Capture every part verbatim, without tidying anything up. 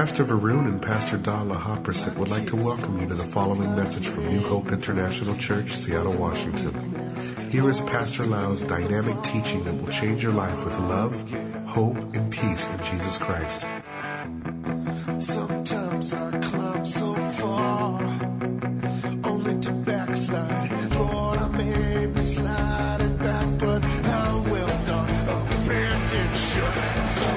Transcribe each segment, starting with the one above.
Pastor Varun and Pastor Dala Hoppersit would like to welcome you to the following message from New Hope International Church, Seattle, Washington. Here is Pastor Lau's dynamic teaching that will change your life with love, hope, and peace in Jesus Christ. Sometimes I climb so far, only to backslide. Lord, I may be sliding back, but I will not abandon you. So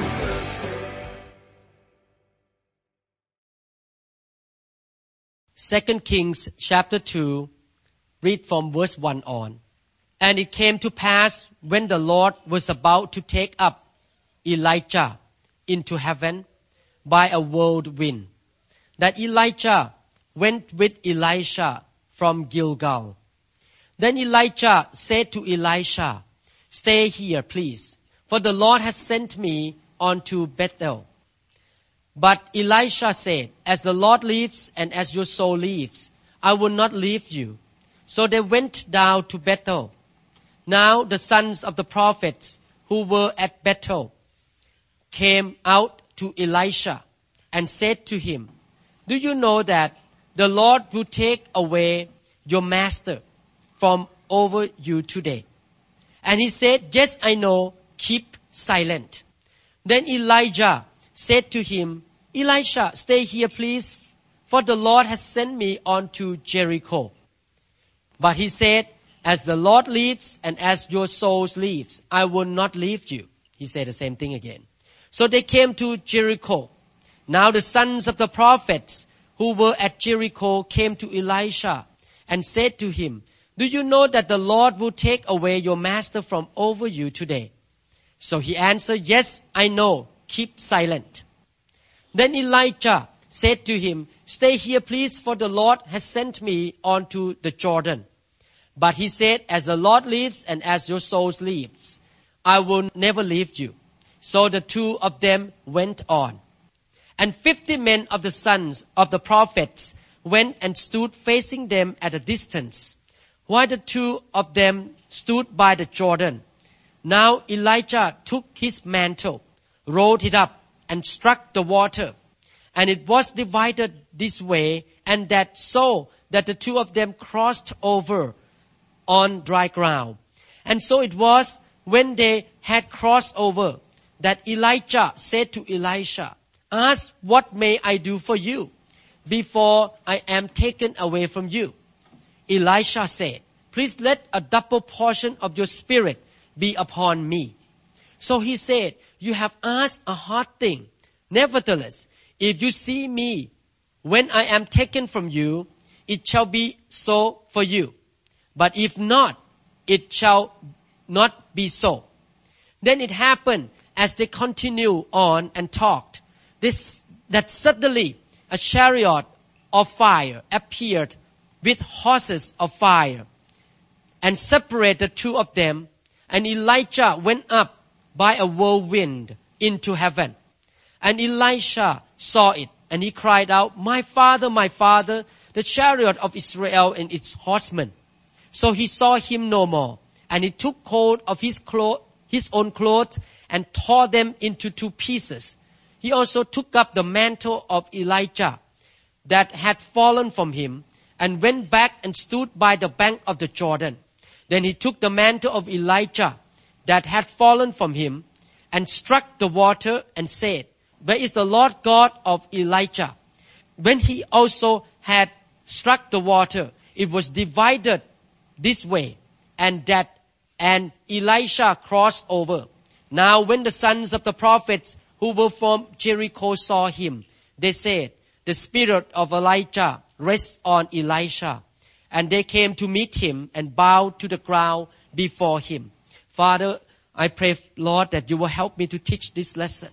Second Kings chapter two, read from verse one on. And it came to pass when the Lord was about to take up Elijah into heaven by a whirlwind, that Elijah went with Elisha from Gilgal. Then Elijah said to Elisha, "Stay here, please, for the Lord has sent me on to Bethel." But Elisha said, "As the Lord lives and as your soul lives, I will not leave you." So they went down to Bethel. Now the sons of the prophets who were at Bethel came out to Elisha and said to him, "Do you know that the Lord will take away your master from over you today?" And he said, "Yes, I know. Keep silent." Then Elijah said to him, "Elisha, stay here, please, for the Lord has sent me on to Jericho." But he said, "As the Lord lives and as your souls lives, I will not leave you." He said the same thing again. So they came to Jericho. Now the sons of the prophets who were at Jericho came to Elisha and said to him, "Do you know that the Lord will take away your master from over you today?" So he answered, "Yes, I know. Keep silent." Then Elijah said to him, "Stay here, please, for the Lord has sent me on to the Jordan." But he said, "As the Lord lives and as your souls lives, I will never leave you." So the two of them went on. And fifty men of the sons of the prophets went and stood facing them at a distance, while the two of them stood by the Jordan. Now Elijah took his mantle, rolled it up, and struck the water. And it was divided this way and that, so that the two of them crossed over on dry ground. And so it was, when they had crossed over, that Elijah said to Elisha, "Ask, what may I do for you before I am taken away from you?" Elisha said, "Please let a double portion of your spirit be upon me." So he said, "You have asked a hard thing. Nevertheless, if you see me when I am taken from you, it shall be so for you. But if not, it shall not be so." Then it happened, as they continued on and talked, this, that suddenly a chariot of fire appeared with horses of fire and separated the two of them. And Elijah went up by a whirlwind into heaven. And Elisha saw it, and he cried out, "My father, my father, the chariot of Israel and its horsemen." So he saw him no more, and he took hold of his clothes, his own clothes, and tore them into two pieces. He also took up the mantle of Elijah that had fallen from him, and went back and stood by the bank of the Jordan. Then he took the mantle of Elijah that had fallen from him, and struck the water, and said, "Where is the Lord God of Elijah?" When he also had struck the water, it was divided this way and that, and Elisha crossed over. Now when the sons of the prophets who were from Jericho saw him, they said, "The spirit of Elijah rests on Elisha." And they came to meet him and bowed to the ground before him. Father, I pray, Lord, that you will help me to teach this lesson.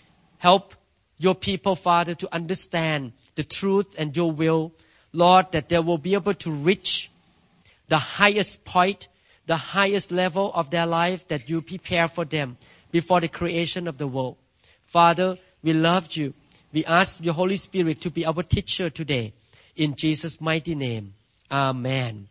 Help your people, Father, to understand the truth and your will. Lord, that they will be able to reach the highest point, the highest level of their life that you prepare for them before the creation of the world. Father, we love you. We ask your Holy Spirit to be our teacher today. In Jesus' mighty name. Amen.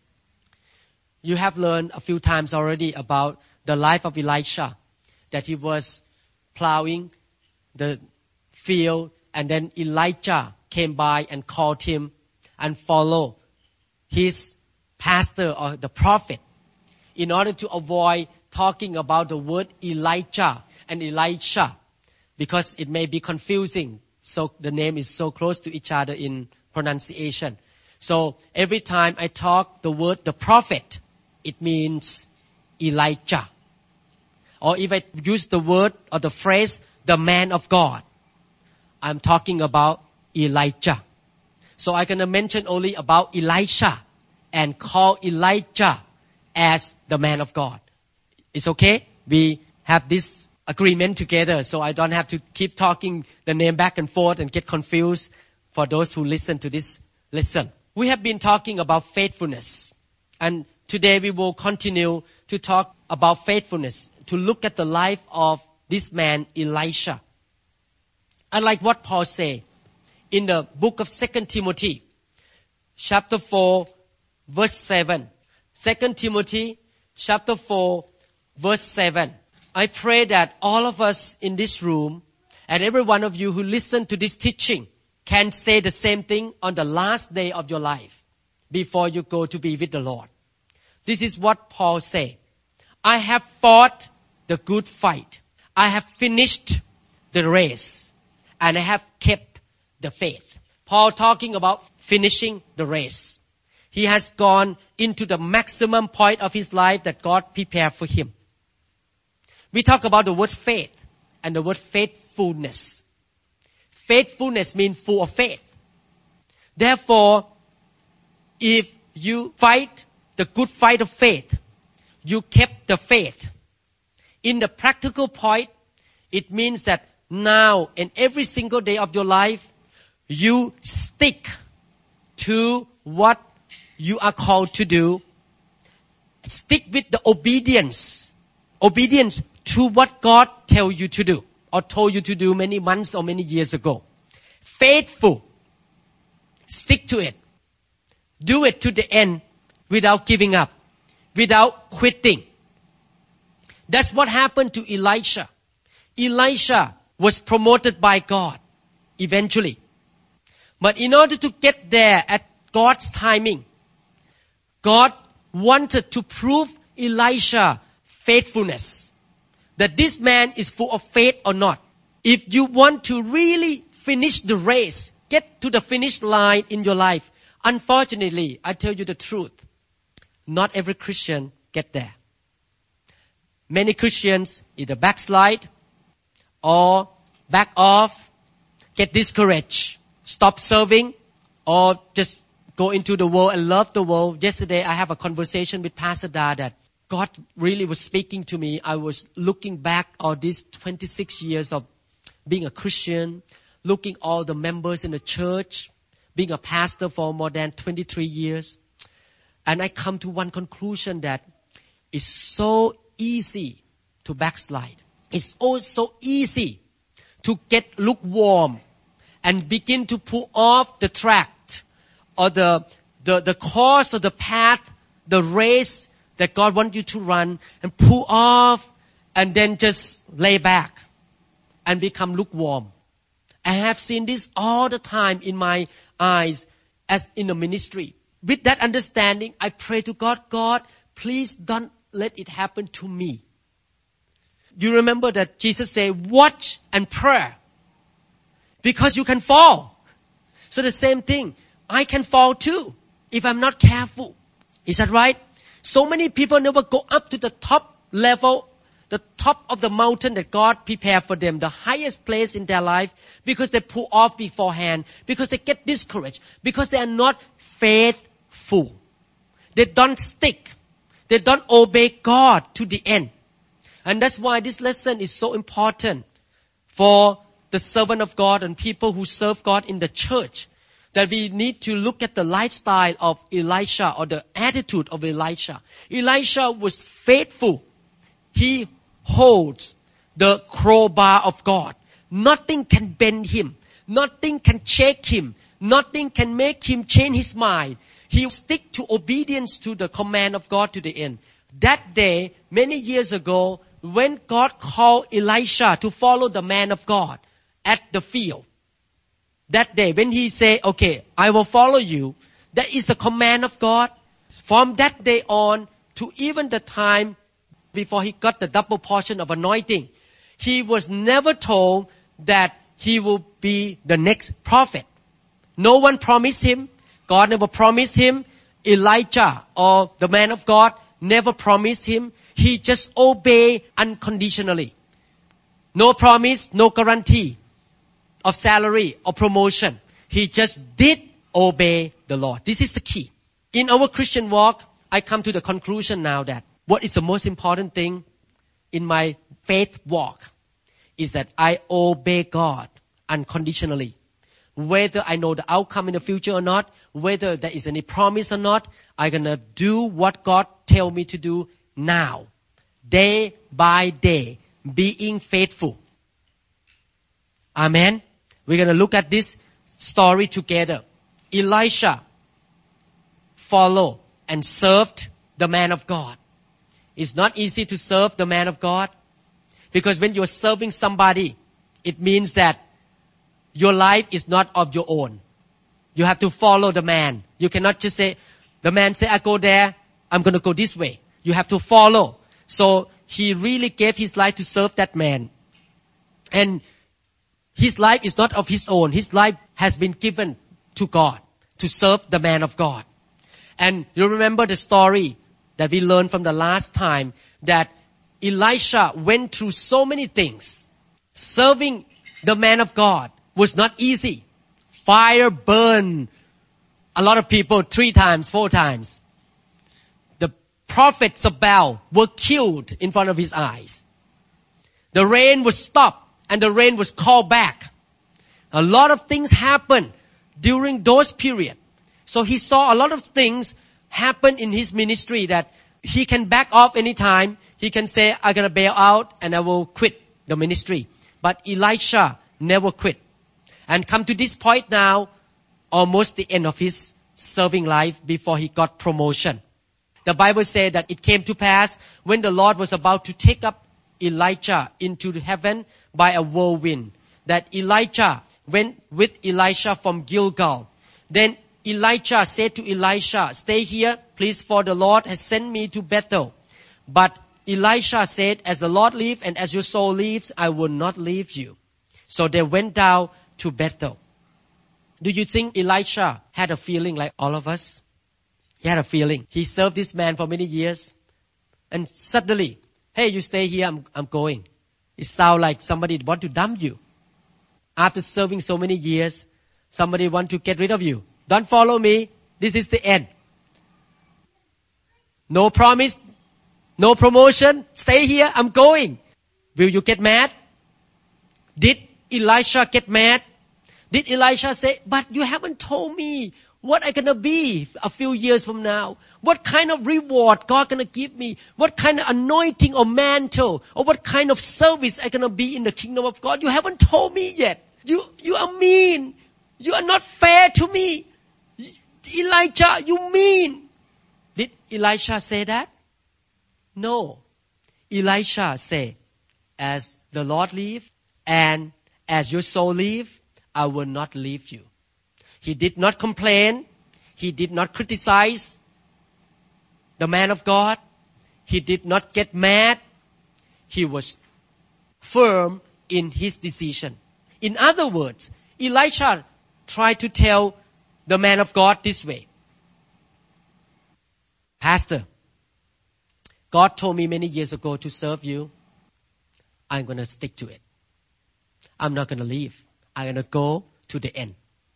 You have learned a few times already about the life of Elisha, that he was plowing the field And then Elijah came by and called him and followed his pastor or the prophet in order to avoid talking about the word Elijah and Elisha because it may be confusing. So the name is so close to each other in pronunciation. So every time I talk the word the prophet, it means Elijah. Or if I use the word or the phrase the man of God, I'm talking about Elijah. So I'm going to mention only about Elisha and call Elijah as the man of God. It's okay? We have this agreement together, so I don't have to keep talking the name back and forth and get confused for those who listen to this lesson. We have been talking about faithfulness. And today we will continue to talk about faithfulness, to look at the life of this man, Elisha. I like what Paul said in the book of Second Timothy, chapter four, verse seven. Second Timothy, chapter four, verse seven. I pray that all of us in this room and every one of you who listen to this teaching can say the same thing on the last day of your life before you go to be with the Lord. This is what Paul said. I have fought the good fight. I have finished the race. And I have kept the faith. Paul talking about finishing the race. He has gone into the maximum point of his life that God prepared for him. We talk about the word faith and the word faithfulness. Faithfulness means full of faith. Therefore, if you fight the good fight of faith, you kept the faith. In the practical point, it means that now and every single day of your life, you stick to what you are called to do. Stick with the obedience. Obedience to what God tells you to do or told you to do many months or many years ago. Faithful. Stick to it. Do it to the end without giving up, without quitting. That's what happened to Elisha. Elisha was promoted by God eventually. But in order to get there at God's timing, God wanted to prove Elisha faithfulness. That this man is full of faith or not. If you want to really finish the race, get to the finish line in your life, unfortunately, I tell you the truth, not every Christian get there. Many Christians either backslide or back off, get discouraged, stop serving, or just go into the world and love the world. Yesterday, I have a conversation with Pastor Da that God really was speaking to me. I was looking back on these twenty-six years of being a Christian, looking all the members in the church, being a pastor for more than twenty-three years. And I come to one conclusion that it's so easy to backslide. It's also easy to get lukewarm and begin to pull off the track or the, the, the course or the path, the race that God wants you to run, and pull off and then just lay back and become lukewarm. I have seen this all the time in my eyes as in the ministry. With that understanding, I pray to God, God, please don't let it happen to me. You remember that Jesus said, watch and pray, because you can fall. So the same thing, I can fall too if I'm not careful. Is that right? So many people never go up to the top level, the top of the mountain that God prepared for them, the highest place in their life, because they pull off beforehand, because they get discouraged, because they are not faithful. They don't stick. They don't obey God to the end. And that's why this lesson is so important for the servant of God and people who serve God in the church. That we need to look at the lifestyle of Elisha or the attitude of Elisha. Elisha was faithful. He holds the crowbar of God. Nothing can bend him. Nothing can shake him. Nothing can make him change his mind. He will stick to obedience to the command of God to the end. That day, many years ago, when God called Elisha to follow the man of God at the field, that day when he say, okay, I will follow you, that is a command of God. From that day on to even the time before he got the double portion of anointing, he was never told that he will be the next prophet. No one promised him. God never promised him. Elijah or the man of God never promised him. He just obeyed unconditionally. No promise, no guarantee of salary or promotion. He just did obey the Lord. This is the key. In our Christian walk, I come to the conclusion now that what is the most important thing in my faith walk is that I obey God unconditionally. Whether I know the outcome in the future or not, whether there is any promise or not, I'm going to do what God tell me to do now. Day by day, being faithful. Amen. We're going to look at this story together. Elisha followed and served the man of God. It's not easy to serve the man of God, because when you're serving somebody, it means that your life is not of your own. You have to follow the man. You cannot just say, the man say, I go there, I'm going to go this way. You have to follow. So he really gave his life to serve that man. And his life is not of his own. His life has been given to God to serve the man of God. And you remember the story that we learned from the last time, that Elisha went through so many things. Serving the man of God was not easy. Fire burned a lot of people three times, four times. The prophets of Baal were killed in front of his eyes. The rain was stopped and the rain was called back. A lot of things happened during those periods. So he saw a lot of things happen in his ministry that he can back off anytime. He can say, I'm going to bail out and I will quit the ministry. But Elisha never quit. And come to this point now, almost the end of his serving life before he got promotion. The Bible says that it came to pass when the Lord was about to take up Elijah into heaven by a whirlwind, that Elijah went with Elisha from Gilgal. Then Elijah said to Elisha, stay here, please, for the Lord has sent me to Bethel. But Elisha said, as the Lord lives and as your soul lives, I will not leave you. So they went down to Bethel. Do you think Elisha had a feeling like all of us? He had a feeling. He served this man for many years. And suddenly, hey, you stay here, I'm, I'm going. It sounds like somebody want to dump you. After serving so many years, somebody want to get rid of you. Don't follow me. This is the end. No promise, no promotion. Stay here, I'm going. Will you get mad? Did Elisha get mad? Did Elisha say, but you haven't told me what I'm going to be a few years from now? What kind of reward God going to give me? What kind of anointing or mantle? Or what kind of service I'm going to be in the kingdom of God? You haven't told me yet. You, you are mean. You are not fair to me. Elijah, you mean. Did Elisha say that? No. Elisha said, as the Lord lives and as your soul lives, I will not leave you. He did not complain. He did not criticize the man of God. He did not get mad. He was firm in his decision. In other words, Elisha tried to tell the man of God this way. Pastor, God told me many years ago to serve you. I'm going to stick to it. I'm not going to leave. I'm going to go to the end.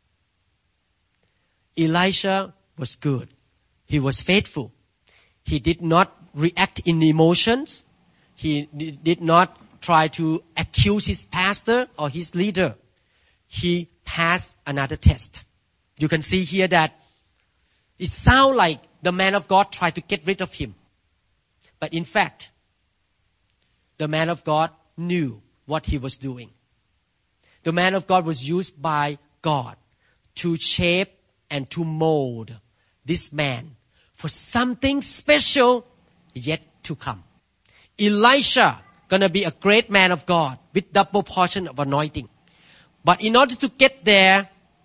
Elisha was good. He was faithful. He did not react in emotions. He did not try to accuse his pastor or his leader. He passed another test. You can see here that it sounds like the man of God tried to get rid of him. But in fact, the man of God knew what he was doing. The man of God was used by God to shape and to mold this man for something special yet to come. Elisha gonna be a great man of God with double portion of anointing. But in order to get there,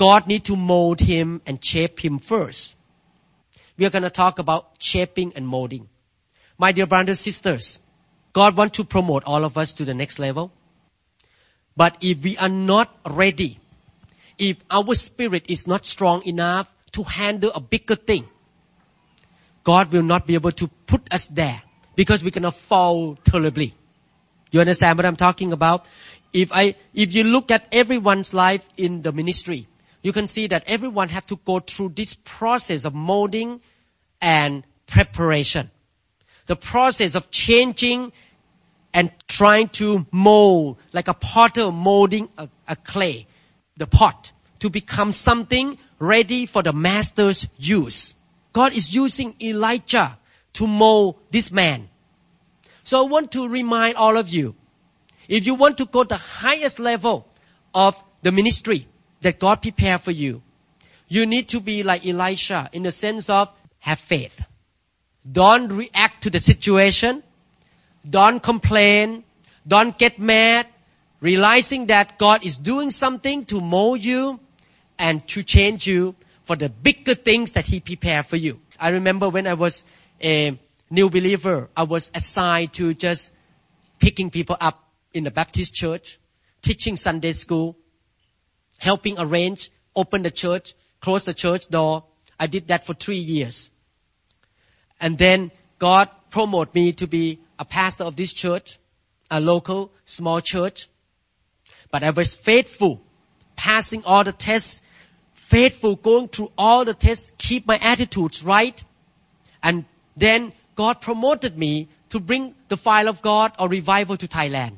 God need to mold him and shape him first. We are going to talk about shaping and molding. My dear brothers and sisters, God wants to promote all of us to the next level. But if we are not ready, if our spirit is not strong enough to handle a bigger thing, God will not be able to put us there because we're going to fall terribly. You understand what I'm talking about? If I, if you look at everyone's life in the ministry, you can see that everyone have to go through this process of molding and preparation. The process of changing and trying to mold, like a potter molding a, a clay, the pot, to become something ready for the master's use. God is using Elijah to mold this man. So I want to remind all of you, if you want to go to the highest level of the ministry that God prepared for you, you need to be like Elisha in the sense of have faith. Don't react to the situation. Don't complain. Don't get mad. Realizing that God is doing something to mold you and to change you for the bigger things that He prepared for you. I remember when I was a new believer, I was assigned to just picking people up in the Baptist church, teaching Sunday school, helping arrange, open the church, close the church door. I did that for three years. And then God promoted me to be a pastor of this church, a local small church. But I was faithful, passing all the tests, faithful, going through all the tests, keep my attitudes right. And then God promoted me to bring the fire of God or revival to Thailand.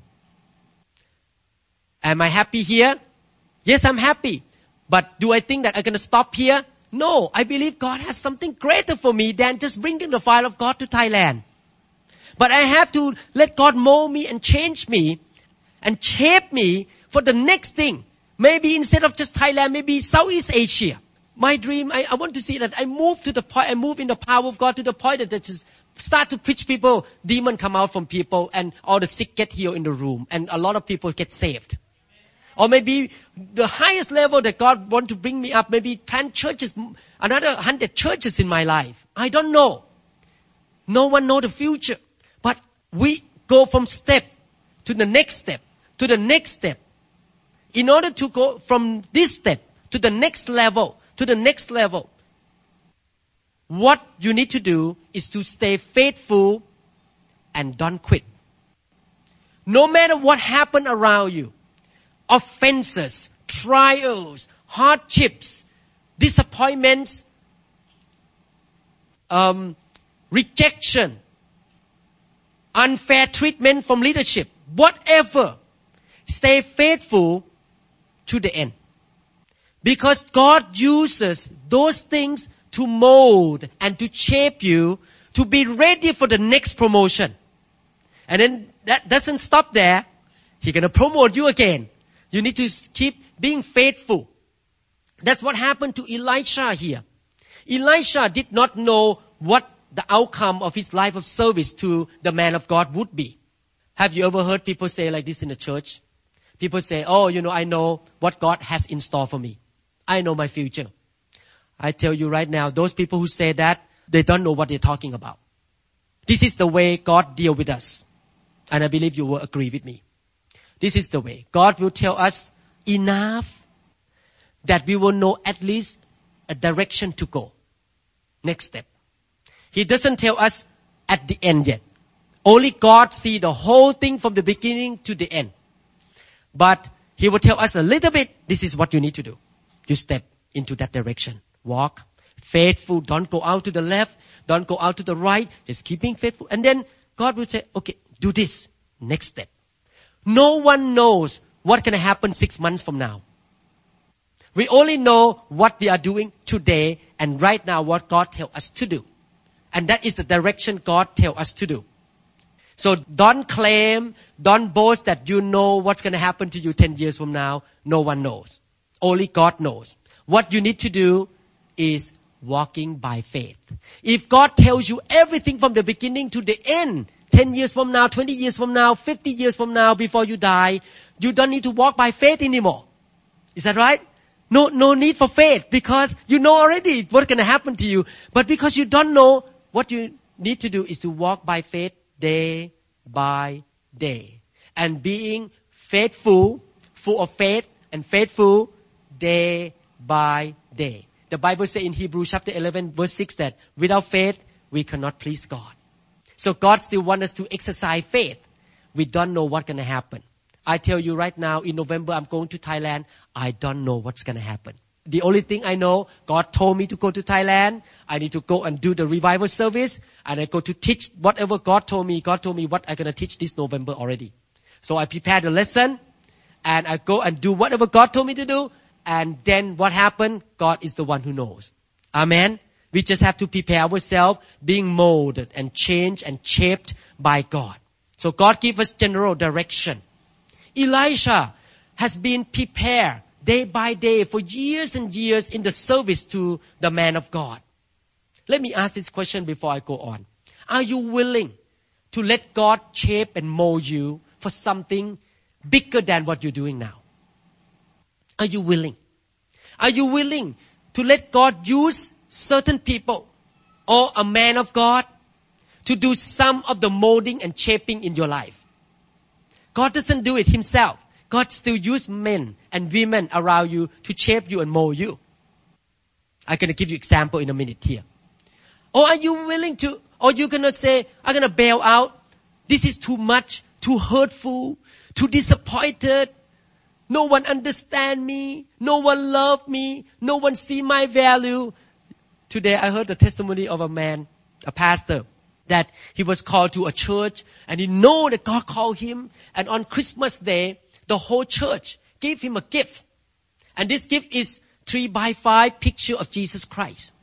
Am I happy here? Yes, I'm happy. But do I think that I'm going to stop here? No, I believe God has something greater for me than just bringing the fire of God to Thailand. But I have to let God mold me and change me and shape me for the next thing. Maybe instead of just Thailand, maybe Southeast Asia. My dream, I, I want to see that I move to the point, I move in the power of God to the point that I just start to preach people, demons come out from people and all the sick get healed in the room and a lot of people get saved. Or maybe the highest level that God wants to bring me up, maybe plant churches, another hundred churches in my life. I don't know. No one knows the future. But we go from step to the next step, to the next step. In order to go from this step to the next level, to the next level, what you need to do is to stay faithful and don't quit. No matter what happens around you, offenses, trials, hardships, disappointments, um, rejection, unfair treatment from leadership, whatever, stay faithful to the end. Because God uses those things to mold and to shape you to be ready for the next promotion. And then that doesn't stop there. He's going to promote you again. You need to keep being faithful. That's what happened to Elisha here. Elisha did not know what the outcome of his life of service to the man of God would be. Have you ever heard people say like this in the church? People say, oh, you know, I know what God has in store for me. I know my future. I tell you right now, those people who say that, they don't know what they're talking about. This is the way God deals with us. And I believe you will agree with me. This is the way. God will tell us enough that we will know at least a direction to go. Next step. He doesn't tell us at the end yet. Only God sees the whole thing from the beginning to the end. But He will tell us a little bit, this is what you need to do. You step into that direction. Walk. Faithful. Don't go out to the left. Don't go out to the right. Just keep being faithful. And then God will say, okay, do this. Next step. No one knows what's going to happen six months from now. We only know what we are doing today and right now what God tells us to do. And that is the direction God tells us to do. So don't claim, don't boast that you know what's going to happen to you ten years from now. No one knows. Only God knows. What you need to do is walking by faith. If God tells you everything from the beginning to the end, ten years from now, twenty years from now, fifty years from now, before you die, you don't need to walk by faith anymore. Is that right? No, no need for faith because you know already what's going to happen to you. But because you don't know, what you need to do is to walk by faith day by day. And being faithful, full of faith and faithful day by day. The Bible says in Hebrews chapter eleven verse six that without faith, we cannot please God. So God still wants us to exercise faith. We don't know what's going to happen. I tell you right now, in November, I'm going to Thailand. I don't know what's going to happen. The only thing I know, God told me to go to Thailand. I need to go and do the revival service. And I go to teach whatever God told me. God told me what I'm going to teach this November already. So I prepare the lesson. And I go and do whatever God told me to do. And then what happened? God is the one who knows. Amen. We just have to prepare ourselves, being molded and changed and shaped by God. So God gives us general direction. Elisha has been prepared day by day for years and years in the service to the man of God. Let me ask this question before I go on. Are you willing to let God shape and mold you for something bigger than what you're doing now? Are you willing? Are you willing to let God use certain people or a man of God to do some of the molding and shaping in your life? God doesn't do it himself. God still uses men and women around you to shape you and mold you. I'm going to give you example in a minute here. Or are you willing to, or you're going to say, I'm going to bail out. This is too much, too hurtful, too disappointed. No one understand me. No one love me. No one see my value. Today I heard the testimony of a man, a pastor, that he was called to a church and he know that God called him. And on Christmas Day, the whole church gave him a gift. And this gift is three by five picture of Jesus Christ.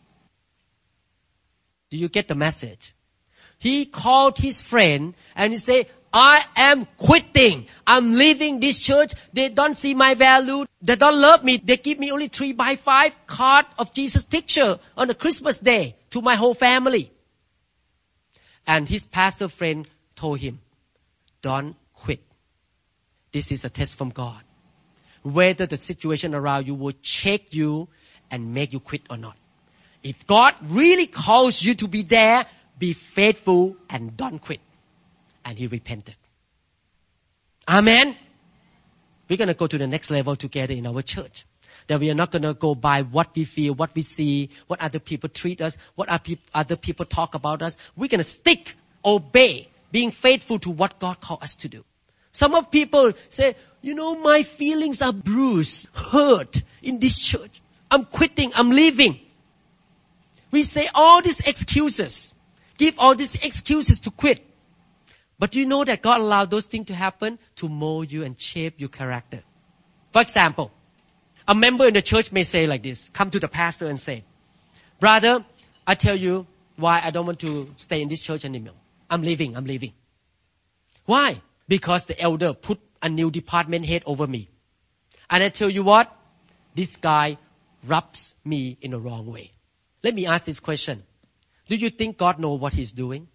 Do you get the message? He called his friend and he said, I am quitting. I'm leaving this church. They don't see my value. They don't love me. They give me only three by five card of Jesus picture on a Christmas Day to my whole family. And his pastor friend told him, don't quit. This is a test from God. Whether the situation around you will shake you and make you quit or not. If God really calls you to be there, be faithful and don't quit. And he repented. Amen. We're going to go to the next level together in our church. That we are not going to go by what we feel, what we see, what other people treat us, what other people talk about us. We're going to stick, obey, being faithful to what God called us to do. Some of people say, you know, my feelings are bruised, hurt in this church. I'm quitting, I'm leaving. We say all these excuses, give all these excuses to quit. But do you know that God allowed those things to happen to mold you and shape your character? For example, a member in the church may say like this, come to the pastor and say, brother, I tell you why I don't want to stay in this church anymore. I'm leaving, I'm leaving. Why? Because the elder put a new department head over me. And I tell you what, this guy rubs me in the wrong way. Let me ask this question. Do you think God knows what he's doing?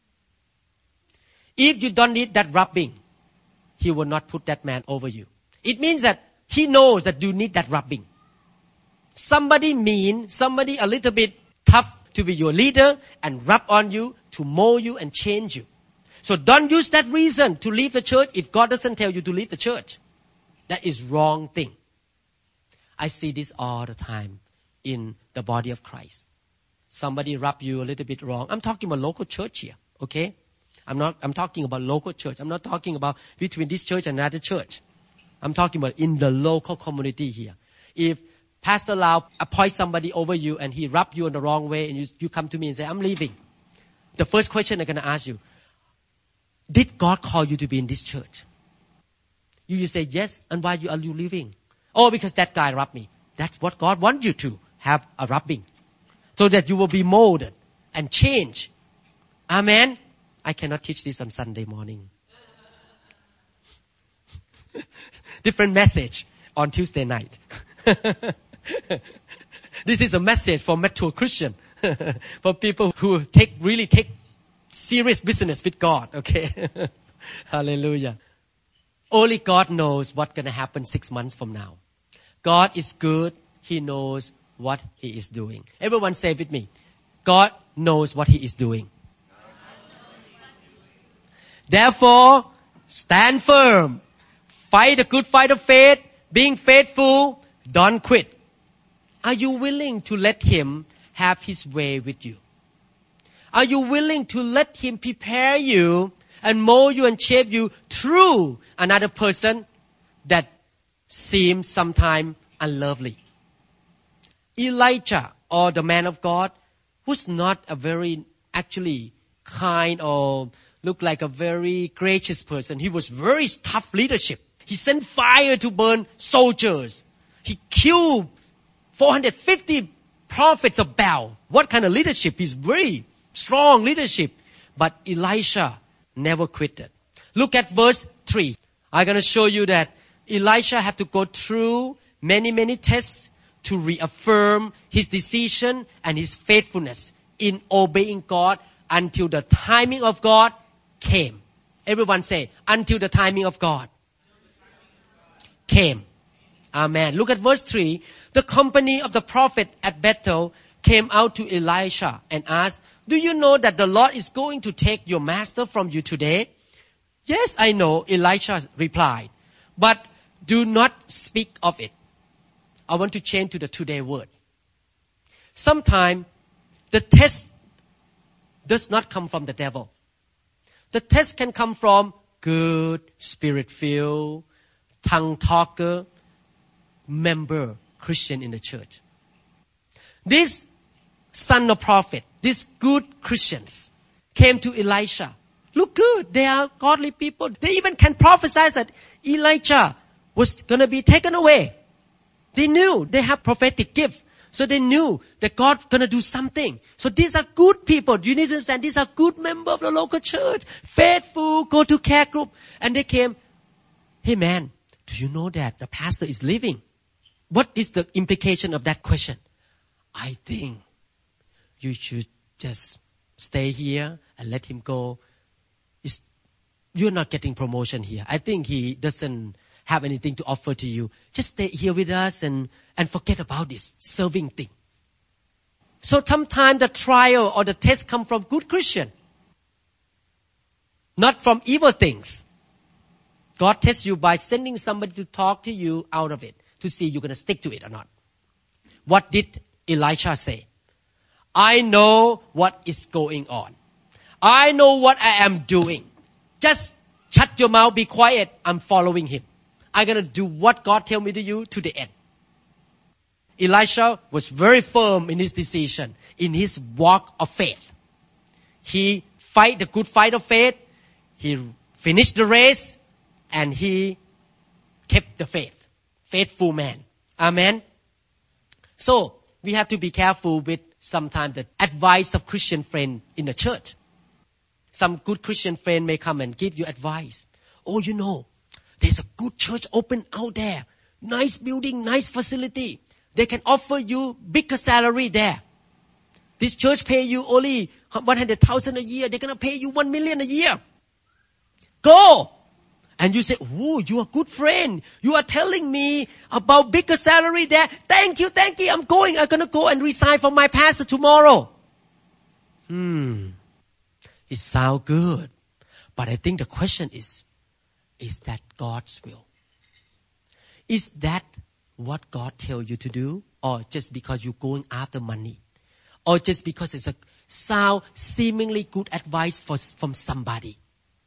If you don't need that rubbing, he will not put that man over you. It means that he knows that you need that rubbing. Somebody mean, somebody a little bit tough to be your leader and rub on you to mold you and change you. So don't use that reason to leave the church if God doesn't tell you to leave the church. That is wrong thing. I see this all the time in the body of Christ. Somebody rub you a little bit wrong. I'm talking about local church here, okay? I'm not, I'm talking about local church. I'm not talking about between this church and another church. I'm talking about in the local community here. If Pastor Lau appoints somebody over you and he rub you in the wrong way and you, you come to me and say, I'm leaving. The first question I'm going to ask you, did God call you to be in this church? You, you say, yes. And why you, are you leaving? Oh, because that guy rubbed me. That's what God wants you to have, a rubbing. So that you will be molded and changed. Amen. I cannot teach this on Sunday morning. Different message on Tuesday night. This is a message for mature Christian. For people who take, really take serious business with God. Okay. Hallelujah. Only God knows what's going to happen six months from now. God is good. He knows what He is doing. Everyone say with me. God knows what He is doing. Therefore, stand firm. Fight the good fight of faith. Being faithful, don't quit. Are you willing to let Him have His way with you? Are you willing to let Him prepare you and mold you and shape you through another person that seems sometimes unlovely? Elijah, or the man of God, was not a very actually kind or looked like a very gracious person. He was very tough leadership. He sent fire to burn soldiers. He killed four hundred fifty prophets of Baal. What kind of leadership? He's very strong leadership. But Elisha never quitted. Look at verse three. I'm going to show you that Elisha had to go through many, many tests to reaffirm his decision and his faithfulness in obeying God until the timing of God came. Everyone say, until the timing of God came. Amen. Look at verse three. The company of the prophet at Bethel came out to Elisha and asked, do you know that the Lord is going to take your master from you today? Yes, I know, Elisha replied, but do not speak of it. I want to change to the today word. Sometimes the test does not come from the devil. The test can come from good, spirit-filled, tongue-talker, member, Christian in the church. This son of prophet, these good Christians came to Elisha. Look good, they are godly people. They even can prophesy that Elijah was going to be taken away. They knew they have prophetic gift. So they knew that God going to do something. So these are good people. You need to understand, these are good members of the local church. Faithful, go to care group. And they came, hey man, do you know that the pastor is leaving? What is the implication of that question? I think you should just stay here and let him go. It's, you're not getting promotion here. I think he doesn't have anything to offer to you. Just stay here with us and, and forget about this serving thing. So sometimes the trial or the test come from good Christian, not from evil things. God tests you by sending somebody to talk to you out of it, to see you're going to stick to it or not. What did Elisha say? I know what is going on. I know what I am doing. Just shut your mouth, be quiet. I'm following him. I'm going to do what God tell me to do to the end. Elisha was very firm in his decision, in his walk of faith. He fight the good fight of faith. He finished the race and he kept the faith. Faithful man. Amen. So we have to be careful with sometimes the advice of Christian friend in the church. Some good Christian friend may come and give you advice. Oh, you know, there's a good church open out there. Nice building, nice facility. They can offer you bigger salary there. This church pay you only one hundred thousand a year. They're going to pay you one million a year. Go. And you say, oh, you are a good friend. You are telling me about bigger salary there. Thank you, thank you. I'm going. I'm going to go and resign from my pastor tomorrow. Hmm. It sounds good. But I think the question is, is that God's will? Is that what God tells you to do? Or just because you're going after money? Or just because it's a sound, seemingly good advice for, from somebody?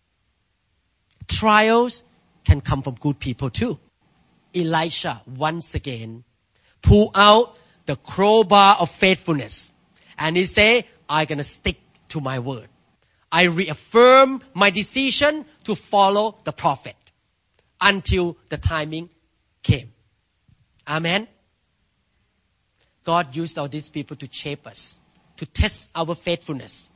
Trials can come from good people too. Elisha, once again, pulled out the crowbar of faithfulness. And he said, I'm going to stick to my word. I reaffirm my decision to follow the prophet until the timing came. Amen. God used all these people to shape us, to test our faithfulness.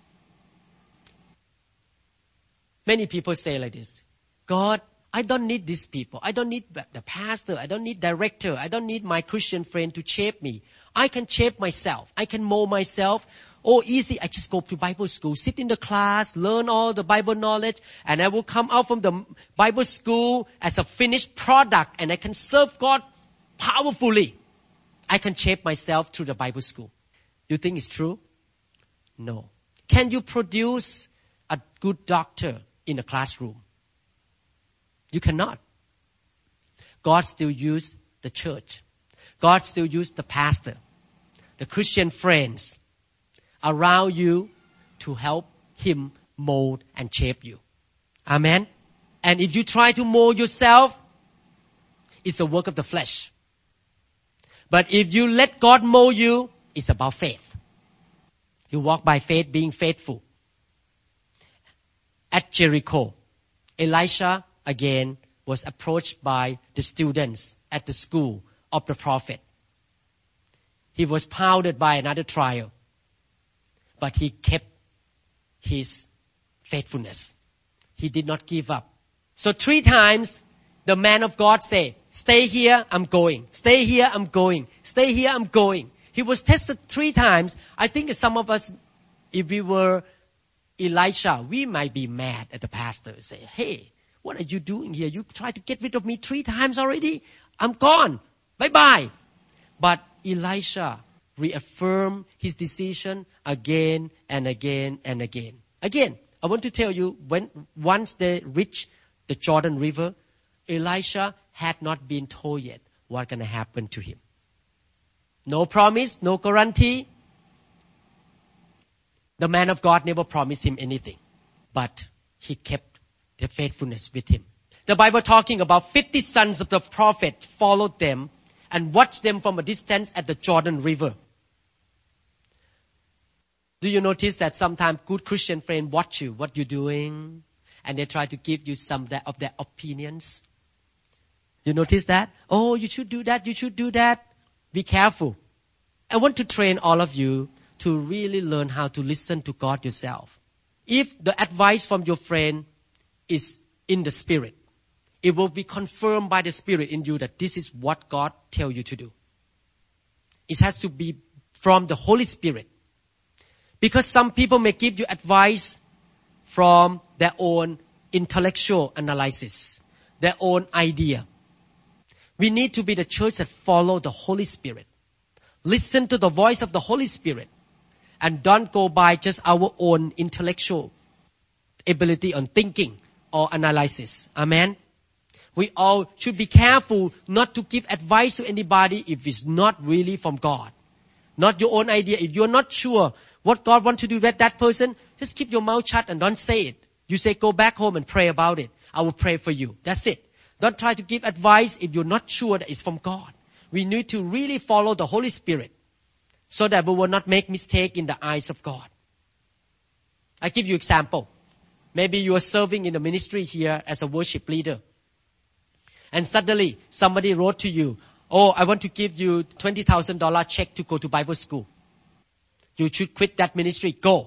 Many people say like this, God, I don't need these people. I don't need the pastor. I don't need director. I don't need my Christian friend to shape me. I can shape myself. I can mold myself. Oh, easy. I just go to Bible school, sit in the class, learn all the Bible knowledge, and I will come out from the Bible school as a finished product, and I can serve God powerfully, I can shape myself through the Bible school. You think it's true? No. Can you produce a good doctor in a classroom? You cannot. God still used the church. God still used the pastor, the Christian friends around you to help him mold and shape you. Amen. And if you try to mold yourself, it's a work of the flesh. But if you let God mold you, it's about faith. You walk by faith, being faithful. At Jericho, Elisha again was approached by the students at the school of the prophet. He was pounded by another trial, but he kept his faithfulness. He did not give up. So three times the man of God said, stay here, I'm going. Stay here, I'm going. Stay here, I'm going. He was tested three times. I think some of us, if we were Elisha, we might be mad at the pastor and say, hey, what are you doing here? You tried to get rid of me three times already. I'm gone. Bye-bye. But Elisha reaffirmed his decision again and again and again. Again, I want to tell you, when once they reached the Jordan River, Elisha had not been told yet what's going to happen to him. No promise, no guarantee. The man of God never promised him anything, but he kept the faithfulness with him. The Bible talking about fifty sons of the prophet followed them and watched them from a distance at the Jordan River. Do you notice that sometimes good Christian friends watch you, what you're doing, and they try to give you some of their opinions? You notice that? Oh, you should do that, you should do that. Be careful. I want to train all of you to really learn how to listen to God yourself. If the advice from your friend is in the Spirit, it will be confirmed by the Spirit in you that this is what God tells you to do. It has to be from the Holy Spirit. Because some people may give you advice from their own intellectual analysis, their own idea. We need to be the church that follow the Holy Spirit. Listen to the voice of the Holy Spirit. And don't go by just our own intellectual ability on thinking or analysis. Amen. We all should be careful not to give advice to anybody if it's not really from God. Not your own idea. If you're not sure what God wants to do with that person, just keep your mouth shut and don't say it. You say, go back home and pray about it. I will pray for you. That's it. Don't try to give advice if you're not sure that it's from God. We need to really follow the Holy Spirit so that we will not make mistake in the eyes of God. I give you example. Maybe you are serving in the ministry here as a worship leader. And suddenly somebody wrote to you, oh, I want to give you twenty thousand dollars check to go to Bible school. You should quit that ministry. Go.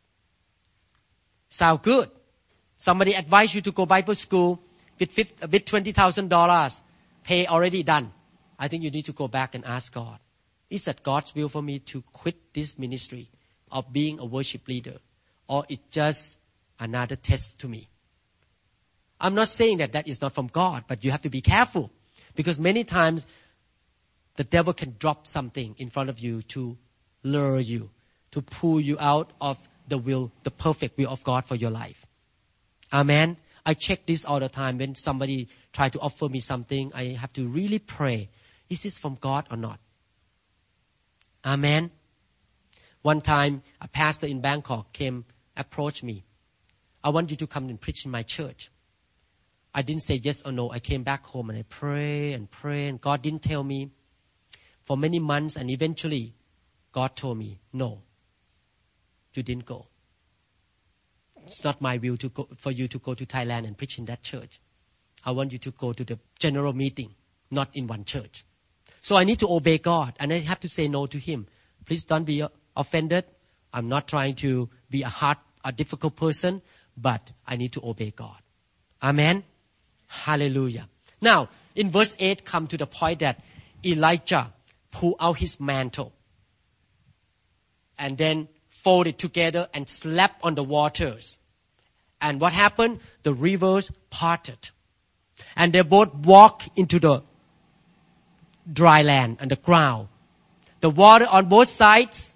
Sound good. Somebody advised you to go Bible school with, with twenty thousand dollars. Pay already done. I think you need to go back and ask God, is that God's will for me to quit this ministry of being a worship leader? Or it's just another test to me? I'm not saying that that is not from God, but you have to be careful. Because many times the devil can drop something in front of you to lure you, to pull you out of the will, the perfect will of God for your life. Amen. I check this all the time. When somebody try to offer me something, I have to really pray. Is this from God or not? Amen. One time, a pastor in Bangkok came, approached me. I want you to come and preach in my church. I didn't say yes or no. I came back home and I pray and pray, and God didn't tell me for many months, and eventually God told me, no, you didn't go. It's not my will to go, for you to go to Thailand and preach in that church. I want you to go to the general meeting, not in one church. So I need to obey God, and I have to say no to Him. Please don't be offended. I'm not trying to be a hard, a difficult person, but I need to obey God. Amen. Hallelujah. Now, in verse eight, come to the point that Elijah pulled out his mantle and then fold it together and slap on the waters. And what happened? The rivers parted. And they both walked into the dry land and the ground. The water on both sides.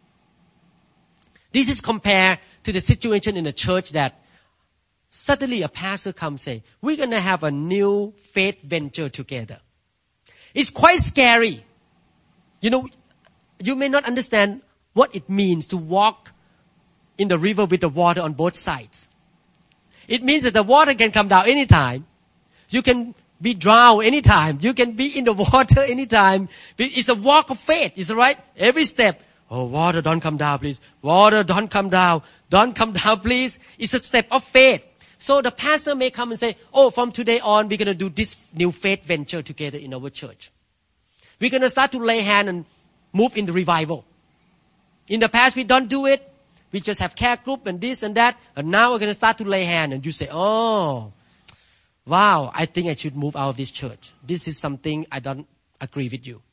This is compared to the situation in the church that suddenly a pastor comes and say, we're going to have a new faith venture together. It's quite scary. You know, you may not understand what it means to walk in the river with the water on both sides. It means that the water can come down anytime. You can be drowned anytime. You can be in the water anytime. It's a walk of faith. Is it right? Every step. Oh, water, don't come down, please. Water, don't come down. Don't come down, please. It's a step of faith. So the pastor may come and say, oh, from today on, we're going to do this new faith venture together in our church. We're going to start to lay hand and move in the revival. In the past, we don't do it. We just have care group and this and that. And now we're going to start to lay hand. And you say, oh, wow, I think I should move out of this church. This is something I don't agree with you.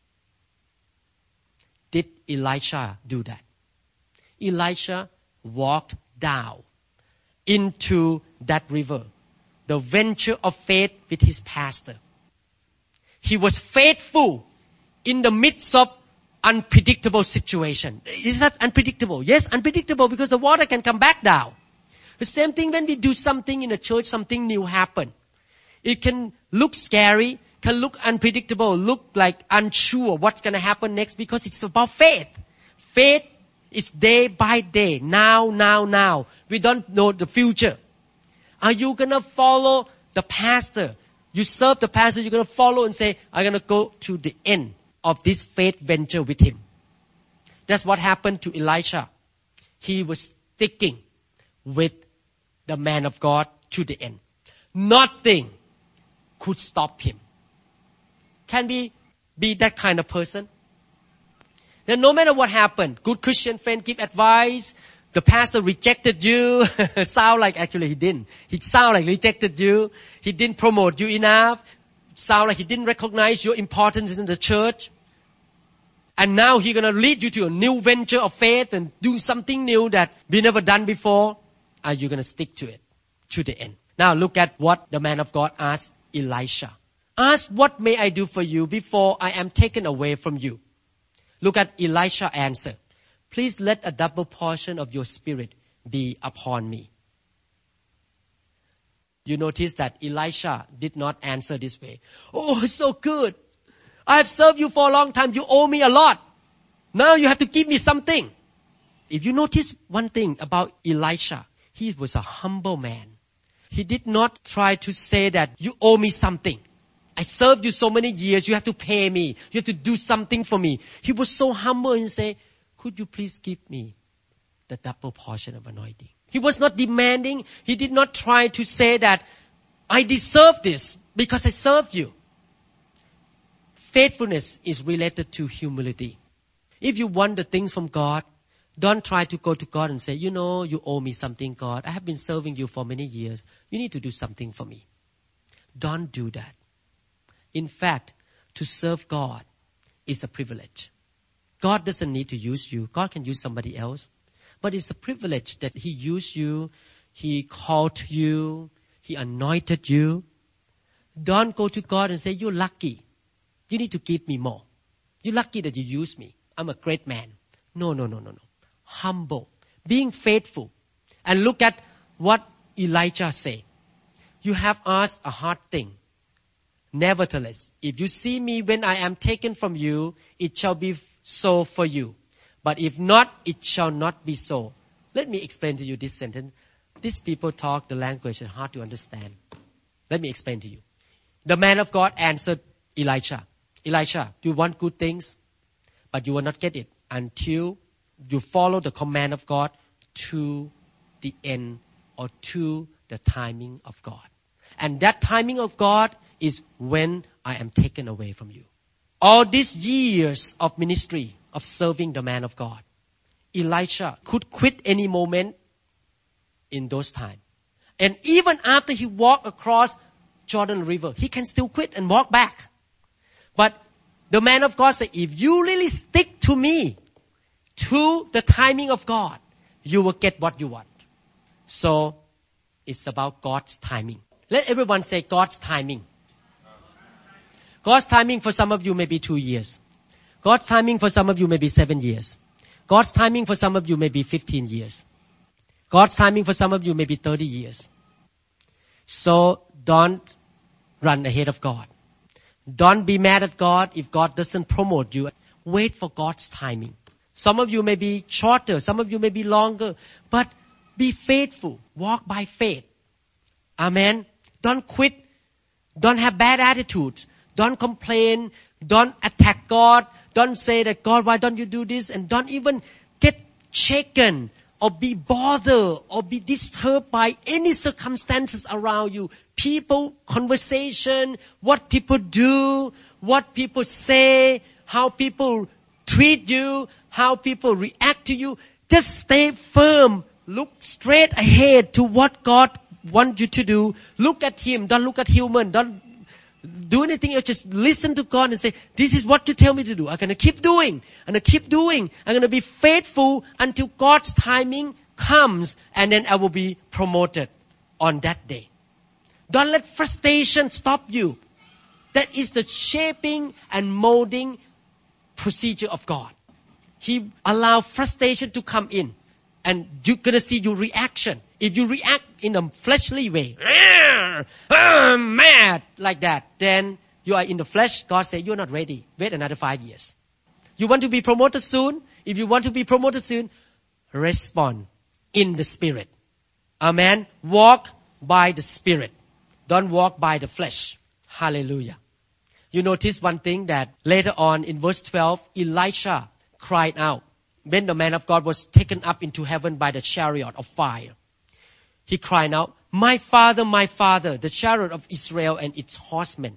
Did Elisha do that? Elisha walked down into that river, the venture of faith with his pastor. He was faithful in the midst of unpredictable situation. Is that unpredictable? Yes, unpredictable because the water can come back down. The same thing when we do something in a church, something new happen. It can look scary, can look unpredictable, look like unsure what's going to happen next because it's about faith. Faith is day by day, now, now, now. We don't know the future. Are you going to follow the pastor? You serve the pastor, you're going to follow and say, I'm going to go to the end of this faith venture with him. That's what happened to Elisha. He was sticking with the man of God to the end. Nothing could stop him. Can we be that kind of person? Then no matter what happened, good Christian friend give advice, the pastor rejected you. Sound like actually he didn't. He sound like rejected you. He didn't promote you enough. Sound like he didn't recognize your importance in the church. And now he's going to lead you to a new venture of faith and do something new that we never done before. Are you going to stick to it to the end? Now look at what the man of God asked Elisha. Ask, what may I do for you before I am taken away from you? Look at Elisha answer. Please let a double portion of your spirit be upon me. You notice that Elisha did not answer this way. Oh, it's so good. I have served you for a long time. You owe me a lot. Now you have to give me something. If you notice one thing about Elisha, he was a humble man. He did not try to say that you owe me something. I served you so many years. You have to pay me. You have to do something for me. He was so humble and say, could you please give me the double portion of anointing? He was not demanding. He did not try to say that I deserve this because I served you. Faithfulness is related to humility. If you want the things from God, don't try to go to God and say, you know, you owe me something, God. I have been serving you for many years. You need to do something for me. Don't do that. In fact, to serve God is a privilege. God doesn't need to use you. God can use somebody else. But it's a privilege that He used you, He called you, He anointed you. Don't go to God and say, you're lucky. You need to give me more. You're lucky that you use me. I'm a great man. No, no, no, no, no. Humble. Being faithful. And look at what Elijah said. You have asked a hard thing. Nevertheless, if you see me when I am taken from you, it shall be so for you. But if not, it shall not be so. Let me explain to you this sentence. These people talk the language that's hard to understand. Let me explain to you. The man of God answered Elisha. Elisha, you want good things, but you will not get it until you follow the command of God to the end or to the timing of God. And that timing of God is when I am taken away from you. All these years of ministry, of serving the man of God, Elisha could quit any moment in those times. And even after he walked across Jordan River, he can still quit and walk back. But the man of God said, if you really stick to me, to the timing of God, you will get what you want. So, it's about God's timing. Let everyone say God's timing. God's timing for some of you may be two years. God's timing for some of you may be seven years. God's timing for some of you may be fifteen years. God's timing for some of you may be thirty years. So don't run ahead of God. Don't be mad at God if God doesn't promote you. Wait for God's timing. Some of you may be shorter, some of you may be longer, but be faithful. Walk by faith. Amen. Don't quit. Don't have bad attitudes. Don't complain. Don't attack God. Don't say that, God, why don't you do this? And don't even get shaken or be bothered or be disturbed by any circumstances around you. People, conversation, what people do, what people say, how people treat you, how people react to you. Just stay firm. Look straight ahead to what God wants you to do. Look at Him. Don't look at human. Don't do anything else. Just listen to God and say, this is what you tell me to do. I'm going to keep doing. I'm going to keep doing. I'm going to be faithful until God's timing comes, and then I will be promoted on that day. Don't let frustration stop you. That is the shaping and molding procedure of God. He allows frustration to come in, and you're going to see your reaction. If you react in a fleshly way, I'm mad like that, then you are in the flesh. God says, you're not ready. Wait another five years. You want to be promoted soon? If you want to be promoted soon, respond in the Spirit. Amen. Walk by the Spirit. Don't walk by the flesh. Hallelujah. You notice one thing, that later on in verse twelve, Elisha cried out when the man of God was taken up into heaven by the chariot of fire. He cried out, my father, my father, the chariot of Israel and its horsemen.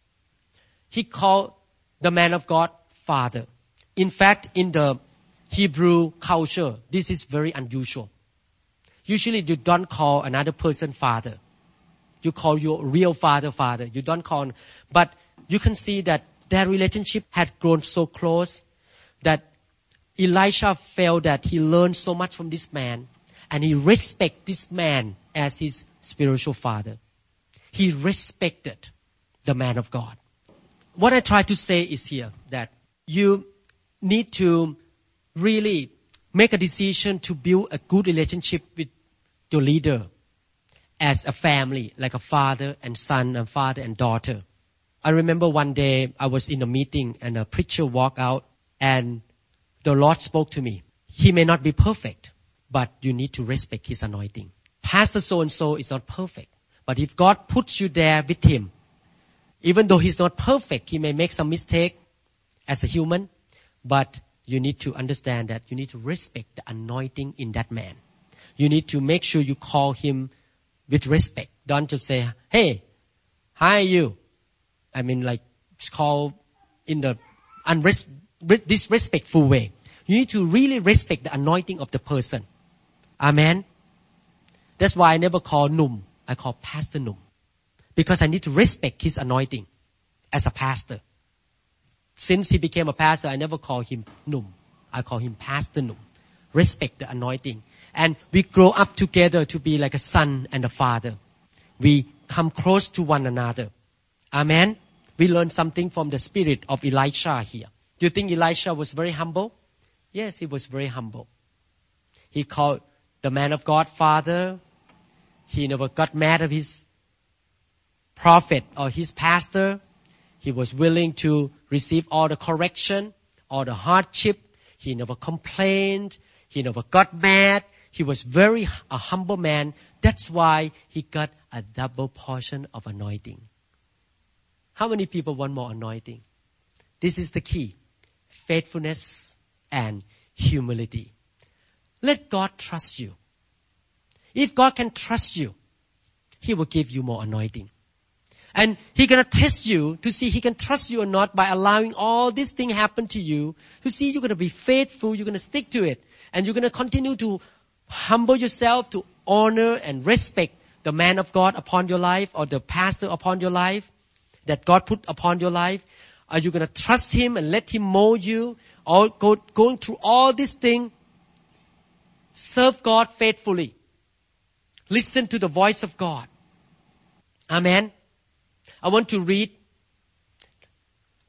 He called the man of God father. In fact, in the Hebrew culture, this is very unusual. Usually you don't call another person father. You call your real father, father. You don't call, but you can see that their relationship had grown so close that Elisha felt that he learned so much from this man, and he respected this man as his spiritual father. He respected the man of God. What I try to say is here that you need to really make a decision to build a good relationship with your leader as a family, like a father and son and father and daughter. I remember one day I was in a meeting and a preacher walked out and the Lord spoke to me. He may not be perfect, but you need to respect His anointing. Pastor so-and-so is not perfect, but if God puts you there with him, even though he's not perfect, he may make some mistake as a human, but you need to understand that you need to respect the anointing in that man. You need to make sure you call him with respect. Don't just say, hey, hi you. I mean, like, call in the unres- disrespectful way. You need to really respect the anointing of the person. Amen. That's why I never call Num. I call Pastor Num. Because I need to respect his anointing as a pastor. Since he became a pastor, I never call him Num. I call him Pastor Num. Respect the anointing. And we grow up together to be like a son and a father. We come close to one another. Amen. We learn something from the spirit of Elisha here. Do you think Elisha was very humble? Yes, he was very humble. He called the man of God father. He never got mad at his prophet or his pastor. He was willing to receive all the correction, all the hardship. He never complained. He never got mad. He was very a humble man. That's why he got a double portion of anointing. How many people want more anointing? This is the key. Faithfulness and humility. Let God trust you. If God can trust you, He will give you more anointing. And He's going to test you to see He can trust you or not by allowing all these things happen to you. To see you're going to be faithful, you're going to stick to it. And you're going to continue to humble yourself, to honor and respect the man of God upon your life or the pastor upon your life that God put upon your life. Are you going to trust Him and let Him mold you? Or go, going through all these things, serve God faithfully. Listen to the voice of God. Amen. I want to read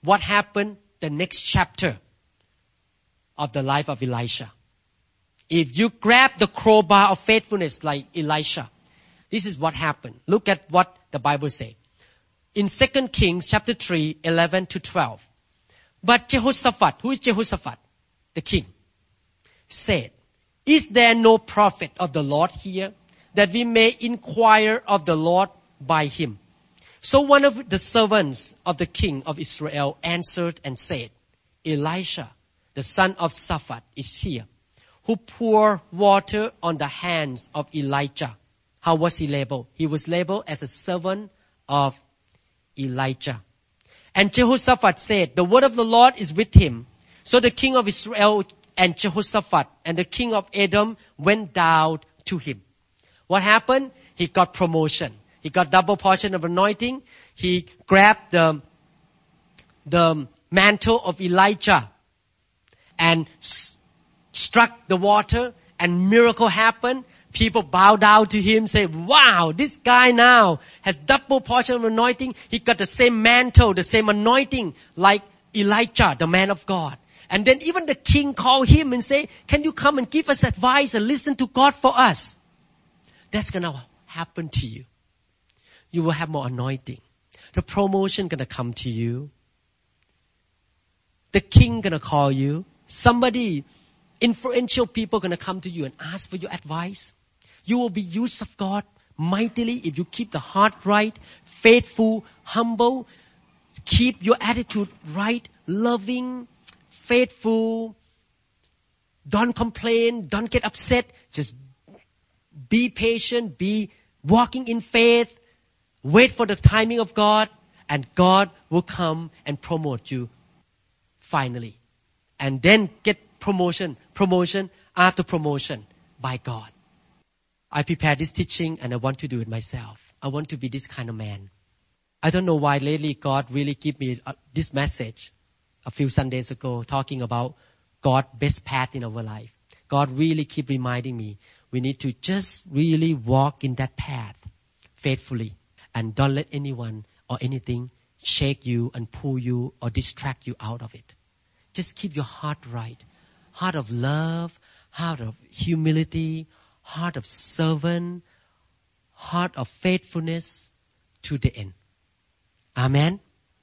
what happened the next chapter of the life of Elisha. If you grab the crowbar of faithfulness like Elisha, this is what happened. Look at what the Bible says. In Second Kings chapter three, eleven to twelve. But Jehoshaphat, who is Jehoshaphat? The king, said, is there no prophet of the Lord here, that we may inquire of the Lord by him? So one of the servants of the king of Israel answered and said, Elisha, the son of Shaphat, is here, who poured water on the hands of Elijah. How was he labeled? He was labeled as a servant of Elijah. And Jehoshaphat said, the word of the Lord is with him. So the king of Israel and Jehoshaphat and the king of Edom went down to him. What happened? He got promotion. He got double portion of anointing. He grabbed the, the mantle of Elijah and s- struck the water, and miracle happened. People bow down to him, say, wow, this guy now has double portion of anointing. He got the same mantle, the same anointing like Elijah, the man of God. And then even the king called him and say, can you come and give us advice and listen to God for us? That's going to happen to you. You will have more anointing. The promotion going to come to you. The king going to call you. Somebody, influential people going to come to you and ask for your advice. You will be used of God mightily if you keep the heart right, faithful, humble, keep your attitude right, loving, faithful, don't complain, don't get upset, just be patient, be walking in faith, wait for the timing of God, and God will come and promote you finally. And then get promotion, promotion after promotion by God. I prepared this teaching and I want to do it myself. I want to be this kind of man. I don't know why lately God really gave me this message a few Sundays ago talking about God's best path in our life. God really keep reminding me we need to just really walk in that path faithfully and don't let anyone or anything shake you and pull you or distract you out of it. Just keep your heart right. Heart of love, heart of humility, heart of servant, heart of faithfulness to the end. Amen.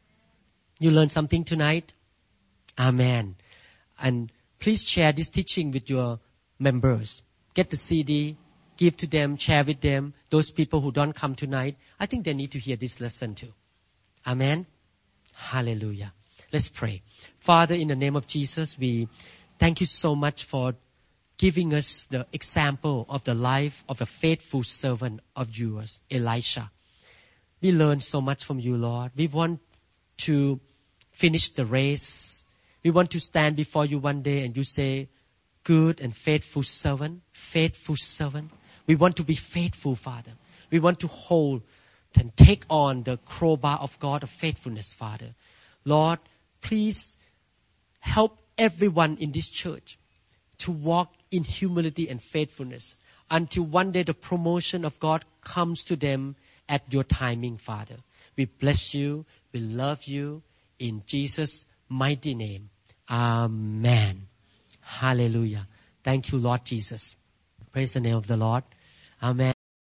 You learned something tonight? Amen. And please share this teaching with your members. Get the C D, give to them, share with them. Those people who don't come tonight, I think they need to hear this lesson too. Amen. Hallelujah. Let's pray. Father, in the name of Jesus, we thank you so much for giving us the example of the life of a faithful servant of yours, Elisha. We learn so much from you, Lord. We want to finish the race. We want to stand before you one day and you say, good and faithful servant, faithful servant. We want to be faithful, Father. We want to hold and take on the crowbar of God of faithfulness, Father. Lord, please help everyone in this church to walk in humility and faithfulness until one day the promotion of God comes to them at your timing, Father. We bless you. We love you. In Jesus' mighty name. Amen. Hallelujah. Thank you, Lord Jesus. Praise the name of the Lord. Amen.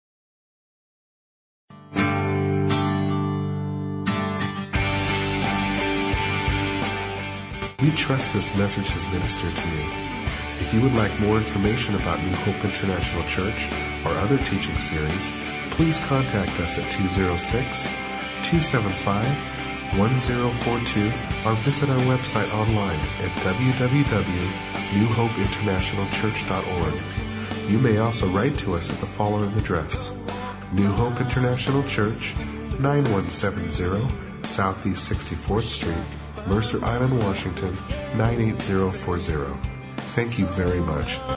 We trust this message has ministered to you. If you would like more information about New Hope International Church or other teaching series, please contact us at two oh six, two seven five, one oh four two or visit our website online at w w w dot new hope international church dot org. You may also write to us at the following address: New Hope International Church, nine one seven zero Southeast sixty-fourth Street, Mercer Island, Washington, nine eight zero four zero. Thank you very much.